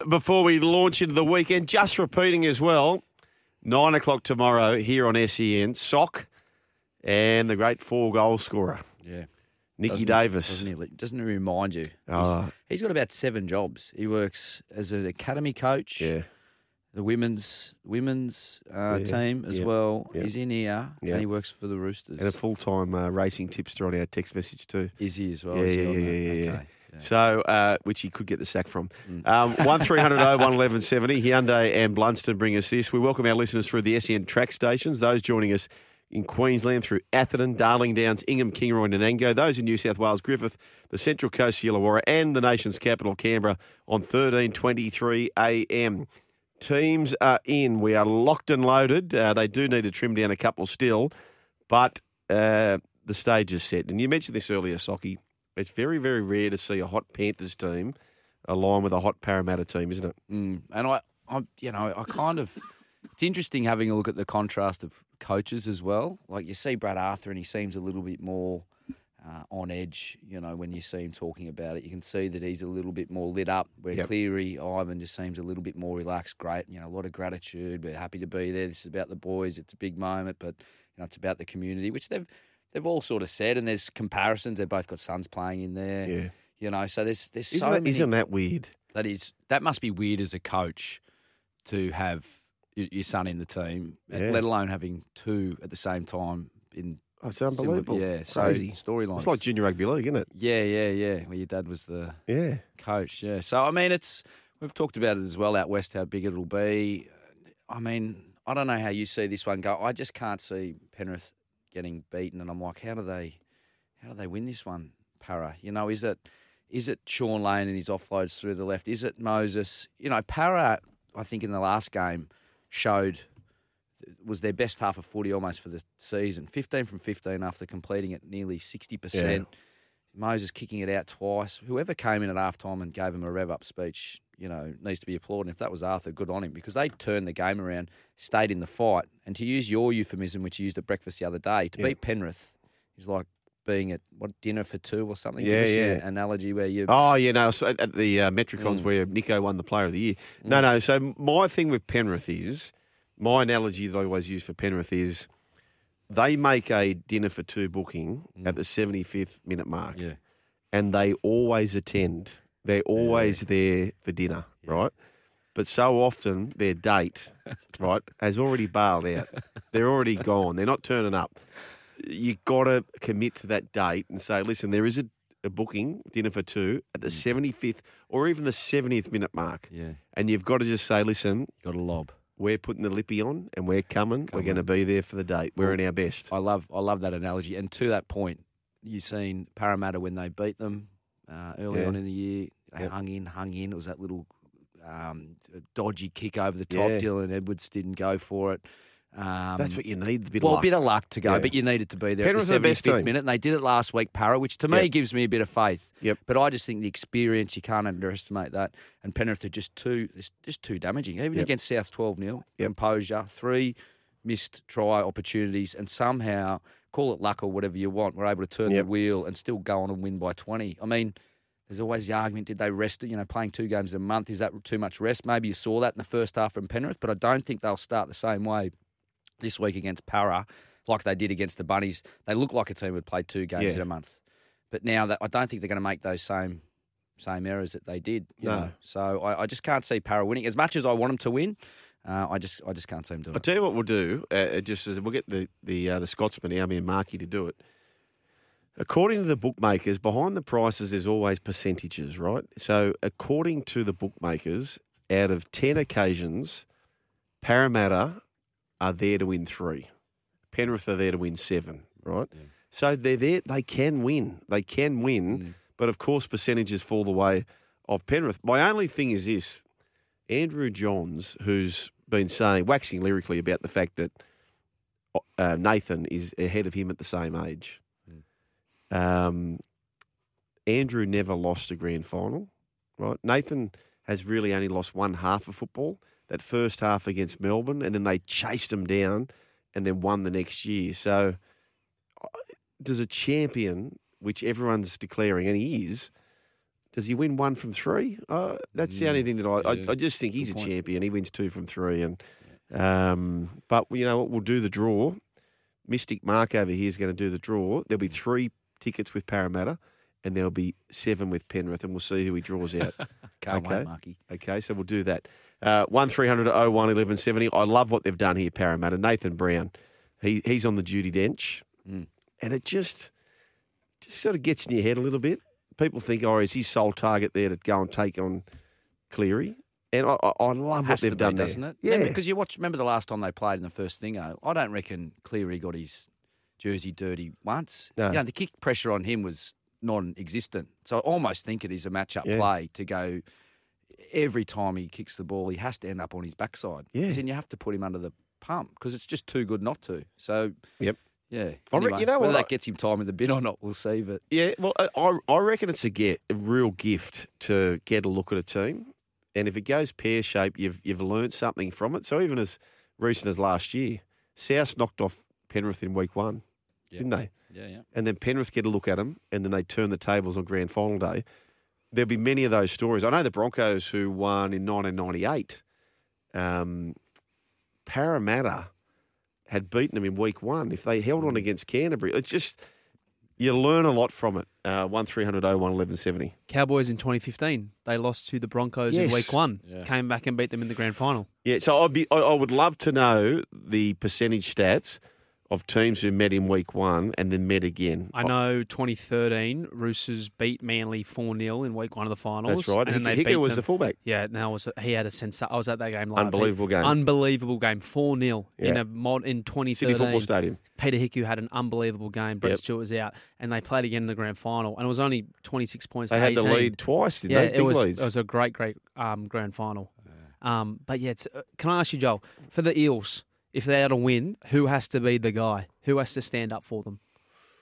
before we launch into the weekend, just repeating as well, 9 o'clock tomorrow here on SEN, Sock and the great 4-goal scorer. Yeah. Nicky Davis. Doesn't he remind you? He's got about 7 jobs. He works as an academy coach. Yeah. The women's team as well. Yeah. He's in here and he works for the Roosters. And a full-time racing tipster on our text message too. Is he as well? Yeah, Is he yeah, on that? yeah. Okay. Yeah. So, which he could get the sack from. 1300 1170, Hyundai and Blunston bring us this. We welcome our listeners through the SEN track stations, those joining us in Queensland through Atherton, Darling Downs, Ingham, Kingaroy and Nanango, those in New South Wales, Griffith, the Central Coast, Illawarra and the nation's capital, Canberra, on 13:23 a.m. Teams are in. We are locked and loaded. They do need to trim down a couple still, but the stage is set. And you mentioned this earlier, Socky. It's very, very rare to see a hot Panthers team align with a hot Parramatta team, isn't it? And I kind of, it's interesting having a look at the contrast of coaches as well. Like you see Brad Arthur and he seems a little bit more on edge, when you see him talking about it. You can see that he's a little bit more lit up, where Cleary, Ivan just seems a little bit more relaxed. Great, a lot of gratitude. We're happy to be there. This is about the boys. It's a big moment, but it's about the community, which they've all sort of said, and there's comparisons. They've both got sons playing in there. Yeah. So there's so many. Isn't that weird? That must be weird as a coach to have your son in the team, let alone having 2 at the same time in. Oh, it's unbelievable. Yeah, crazy. So storylines. It's like junior rugby league, isn't it? Yeah. Well, your dad was the coach. Yeah. So I mean, we've talked about it as well out west, how big it'll be. I mean, I don't know how you see this one go. I just can't see Penrith getting beaten, and I'm like, how do they win this one, Para? Is it Sean Lane and his offloads through the left? Is it Moses? Para, I think in the last game was their best half of footy almost for the season. 15 from 15 after completing it nearly 60%. Yeah. Moses kicking it out twice. Whoever came in at halftime and gave him a rev-up speech, needs to be applauded. And if that was Arthur, good on him, because they turned the game around, stayed in the fight. And to use your euphemism, which you used at breakfast the other day, to beat Penrith is like being at, dinner for 2 or something? Yeah, Give us yeah. an analogy where you... Oh, so at the Metricons where Nico won the Player of the Year. No. So my thing with Penrith is, my analogy that I always use for Penrith is, they make a dinner for 2 booking at the 75th minute mark. Yeah. And they always attend. They're always there for dinner, right? But so often their date, right, has already bailed out. They're already gone. They're not turning up. You've got to commit to that date and say, listen, there is a booking, dinner for 2, at the 75th or even the 70th minute mark. Yeah. And you've got to just say, listen. Got to lob. We're putting the lippy on and we're coming. We're going to be there for the date. We're in our best. I love that analogy. And to that point, you've seen Parramatta when they beat them early on in the year. They hung in. It was that little dodgy kick over the top. Dylan Edwards didn't go for it. That's what you need, a bit of luck. A bit of luck to go, but you needed to be there Penrith at the 75th minute. And they did it last week, Para, which to me gives me a bit of faith. Yep. But I just think the experience, you can't underestimate that. And Penrith are just too damaging. Even against Souths 12-0, composure, 3 missed try opportunities, and somehow, call it luck or whatever you want, we're able to turn the wheel and still go on and win by 20. I mean, there's always the argument, did they rest it? Playing 2 games in a month, is that too much rest? Maybe you saw that in the first half from Penrith, but I don't think they'll start the same way this week against Para, like they did against the Bunnies. They look like a team who had played 2 games in a month. But now I don't think they're going to make those same errors that they did. You know? So I just can't see Para winning. As much as I want them to win, I just can't see them doing it. I'll tell you what we'll do, just as we'll get the Scotsman, our man Marky, to do it. According to the bookmakers, behind the prices there's always percentages, right? So according to the bookmakers, out of 10 occasions, Parramatta are there to win 3. Penrith are there to win 7, right? Yeah. So they're there. They can win. But of course percentages fall the way of Penrith. My only thing is this. Andrew Johns, who's been waxing lyrically about the fact that Nathan is ahead of him at the same age. Andrew never lost a grand final, right? Nathan has really only lost one half of football. That first half against Melbourne, and then they chased them down and then won the next year. So does a champion, which everyone's declaring, and he is, Does he win 1 from 3? That's the only thing that I just think he's a champion. He wins 2 from 3. But you know what? We'll do the draw. Mystic Mark over here is going to do the draw. There'll be 3 tickets with Parramatta and there'll be 7 with Penrith, and we'll see who he draws out. Can't wait, Marky. Okay, so we'll do that. 1300 01 1170. I love what they've done here, Parramatta. Nathan Brown, he's on the duty bench, and it just sort of gets in your head a little bit. People think, is his sole target there to go and take on Cleary? And I love what they've done there. Doesn't it? Yeah. Because remember the last time they played in the first thing, I don't reckon Cleary got his jersey dirty once. No. You know, the kick pressure on him was non-existent. So I almost think it is a match-up play to go every time he kicks the ball, he has to end up on his backside. Yeah. Because then you have to put him under the pump because it's just too good not to. So, yep. Yeah. Anyway, you know whether that gets him time in the bin or not, we'll see. But yeah, well, I reckon it's a real gift to get a look at a team. And if it goes pear-shaped, you've learned something from it. So even as recent as last year, South knocked off Penrith in week 1, didn't they? Yeah. And then Penrith get a look at them, and then they turn the tables on grand final day. There'll be many of those stories. I know the Broncos who won in 1998. Parramatta had beaten them in week 1. If they held on against Canterbury, it's just you learn a lot from it. 1300 01 1170. Cowboys in 2015, they lost to the Broncos in week 1. Yeah. Came back and beat them in the grand final. Yeah, so I would love to know the percentage stats of teams who met in week 1 and then met again. I know 2013, Roosters beat Manly 4-0 in week 1 of the finals. That's right. And then Hicker was the fullback. Yeah, he had a sense. I was at that game live. Unbelievable game. Unbelievable game. 4-0 in 2013. Sydney Football Stadium. Peter Hickey had an unbelievable game. Brett Stewart was out, and they played again in the grand final, and it was only 26 points. They to had 18. the lead twice, didn't they? It was leads. It was a great grand final. But yeah, can I ask you, Joel, for the Eels, if they are to win, who has to be the guy? Who has to stand up for them?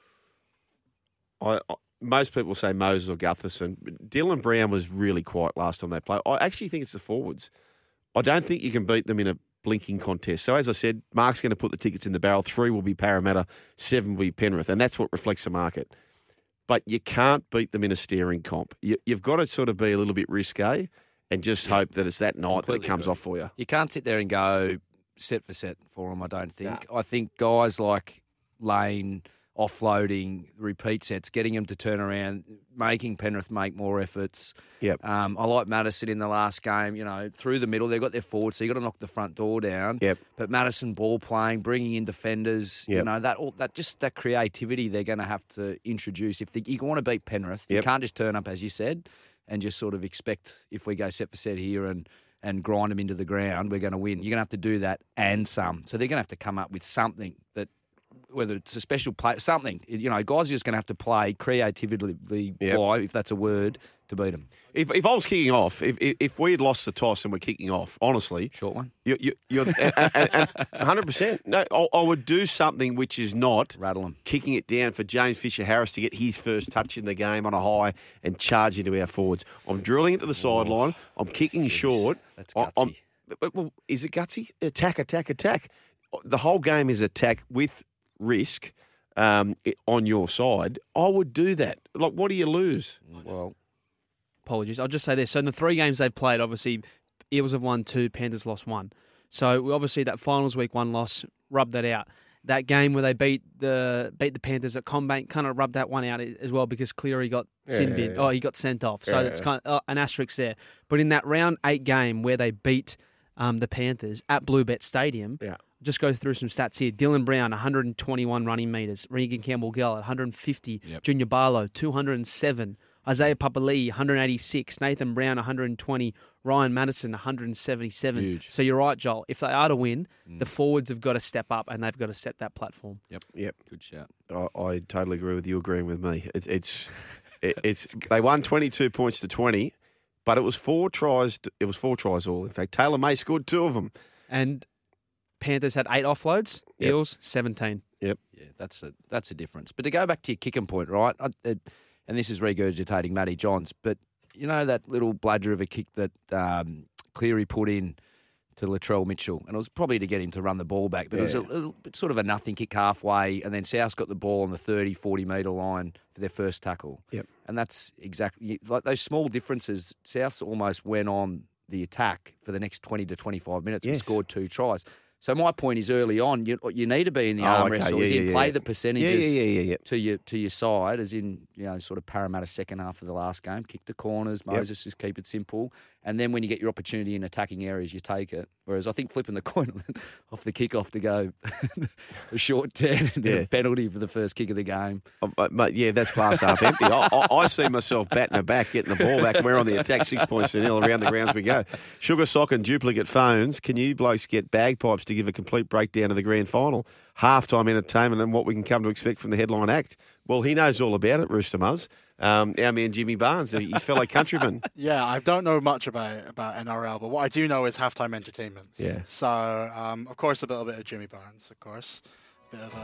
Most people say Moses or Gutherson. Dylan Brown was really quiet last time they played. I actually think it's the forwards. I don't think you can beat them in a blinking contest. So as I said, Mark's going to put the tickets in the barrel. 3 will be Parramatta, 7 will be Penrith, and that's what reflects the market. But you can't beat them in a steering comp. You've got to sort of be a little bit risque and just hope that it's that night that it comes off for you. You can't sit there and go set for set for them, I don't think. I think guys like Lane offloading, repeat sets, getting them to turn around, making Penrith make more efforts. Yep. I like Madison in the last game, through the middle. They've got their forward, so you've got to knock the front door down. Yep. But Madison ball playing, bringing in defenders, that creativity they're going to have to introduce. If you want to beat Penrith, you can't just turn up, as you said, and just sort of expect if we go set for set here and grind them into the ground, we're going to win. You're going to have to do that and some. So they're going to have to come up with something that, whether it's a special play, something. Guys are just going to have to play creatively, if that's a word, to beat them. If I was kicking off, if we had lost the toss and we're kicking off, honestly, short one, you're 100%. No, I would do something which is not rattle them, kicking it down for James Fisher-Harris to get his first touch in the game on a high and charge into our forwards. I'm drilling it to the sideline. I'm kicking short. That's gutsy. Well, is it gutsy? Attack. The whole game is attack with risk on your side. I would do that. Like, what do you lose? Well, apologies. I'll just say this. So in the 3 games they've played, obviously, Eels have won 2, Panthers lost 1. So obviously that finals week 1 loss rubbed that out. That game where they beat the Panthers at Combank kind of rubbed that one out as well because Cleary got sin bin. Oh, he got sent off. So it's kind of an asterisk there. But in that round 8 game where they beat the Panthers at Bluebet Stadium, just go through some stats here. Dylan Brown, 121 running metres. Regan Campbell-Gell, 150. Yep. Junior Barlow, 207. Isaiah Papali'i, 186. Nathan Brown, 120. Ryan Madison, 177. Huge. So you're right, Joel. If they are to win, the forwards have got to step up and they've got to set that platform. Yep. Good shout. I totally agree with you agreeing with me. It's they won 22 points to 20, but it was 4 tries. It was 4 tries all. In fact, Taylor May scored 2 of them. And Panthers had 8 offloads. Yep. Eels, 17. Yep. Yeah, that's a difference. But to go back to your kicking point, right? And this is regurgitating Matty Johns, but you know that little bladger of a kick that Cleary put in to Latrell Mitchell, and it was probably to get him to run the ball back, but it was a sort of a nothing kick halfway, and then South got the ball on the 30, 40-metre line for their first tackle. Yep. And that's exactly, like those small differences, South almost went on the attack for the next 20 to 25 minutes and scored 2 tries. So my point is early on, you need to be in the arm wrestle, as in play the percentages to your side, as in, sort of Parramatta second half of the last game, kick the corners, Moses just keep it simple. And then when you get your opportunity in attacking areas, you take it. Whereas I think flipping the coin off the kickoff to go a short 10 and then a penalty for the first kick of the game. But that's glass half empty. I see myself batting her back, getting the ball back. We're on the attack, 6 points to nil. Around the grounds we go. Sugar Sock and duplicate phones. Can you blokes get bagpipes to give a complete breakdown of the grand final, halftime entertainment, and what we can come to expect from the headline act? Well, he knows all about it, Rooster Muzz. Our man Jimmy Barnes, his fellow countryman. Yeah, I don't know much about NRL, but what I do know is halftime entertainments. Yeah. So, of course, a little bit of Jimmy Barnes, of course. A bit of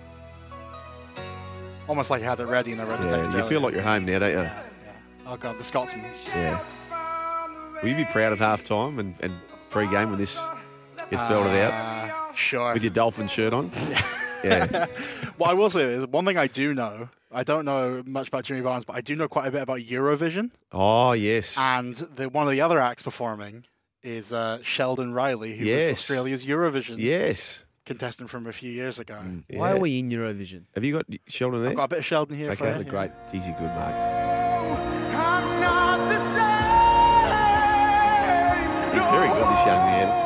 almost like you had it ready and I read the text earlier. You feel like you're home now, don't you? Yeah. Oh, God, the Scotsman. Yeah. Will you be proud of halftime and pre-game when this gets belted out? Sure. With your Dolphin shirt on? Yeah. What I will say is, one thing I do know, I don't know much about Jimmy Barnes, but I do know quite a bit about Eurovision. Oh, yes. And one of the other acts performing is Sheldon Riley, who was Australia's Eurovision contestant from a few years ago. Yeah. Why are we in Eurovision? Have you got Sheldon there? I've got a bit of Sheldon here for you. Great. Geez, you're good, mate. He's very good, this young man.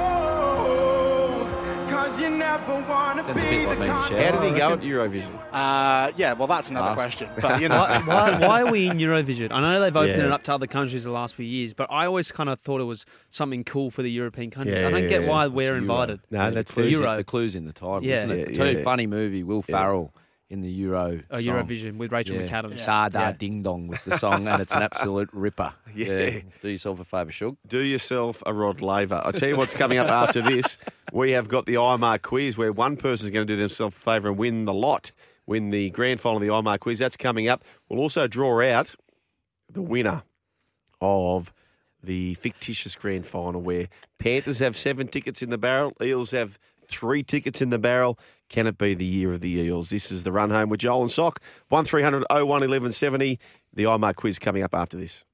Sounds a bit like me, Michelle. How did he go at Eurovision? Well, that's another question. But, Why are we in Eurovision? I know they've opened it up to other countries the last few years, but I always kind of thought it was something cool for the European countries. I don't get why we're invited. No, that's the clue's in the title, isn't it? Funny movie, Will Farrell in the Euro song. Eurovision with Rachel McAdams. Da Da Ding Dong was the song, and it's an absolute ripper. Do yourself a favour, Shug. Do yourself a Rod Laver. I'll tell you what's coming up after this. We have got the IMAR quiz where one person's going to do themselves a favour and win the lot, win the grand final of the IMAR quiz. That's coming up. We'll also draw out the winner of the fictitious grand final where Panthers have 7 tickets in the barrel, Eels have 3 tickets in the barrel. Can it be the year of the Eels? This is the Run Home with Joel and Sock. 1300 01 1170. The IMAR quiz coming up after this.